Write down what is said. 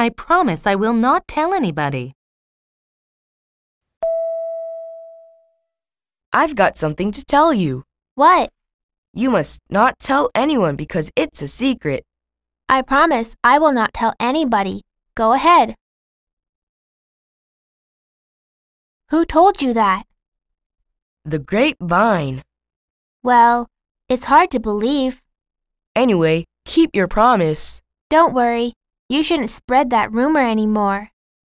I promise I will not tell anybody. I've got something to tell you. What? You must not tell anyone because it's a secret. I promise I will not tell anybody. Go ahead. Who told you that? The grapevine. Well, it's hard to believe. Anyway, keep your promise. Don't worry. You shouldn't spread that rumor anymore.